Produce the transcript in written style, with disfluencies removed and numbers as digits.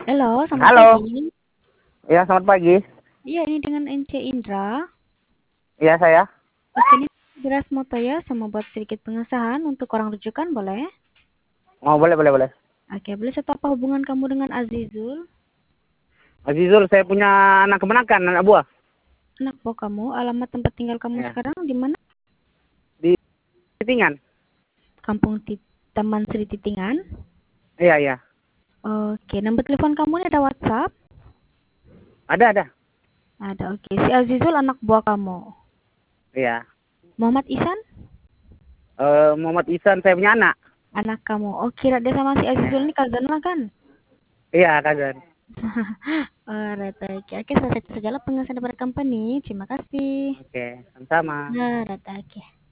Halo, selamat Halo, pagi. ya selamat pagi. Iya, ini dengan Ence Indra. Ya saya. Oke, ini Beras Moto ya, sama buat sedikit pengesahan untuk orang rujukan, boleh? Oh boleh boleh boleh. Oke, boleh saya tahu apa hubungan kamu dengan Azizul? Azizul, saya punya anak kemenakan, anak buah. Anak buah kamu, alamat tempat tinggal kamu Ya. sekarang di mana? Di Titingan. Kampung Taman Sri Titingan. Iya iya. Oke, nomor telepon kamu ini ada WhatsApp? Ada. Ada, oke. Si Azizul anak buah kamu. Iya. Muhammad Ihsan? Muhammad Ihsan, saya punya anak. Anak kamu. Oh, kira dia sama si Azizul Ya. ini cousin lah kan? Iya cousin. Alright, oke. Oke, selesai sajalah pengesahan daripada company. Terima kasih. Oke, sama-sama. Alright, oke.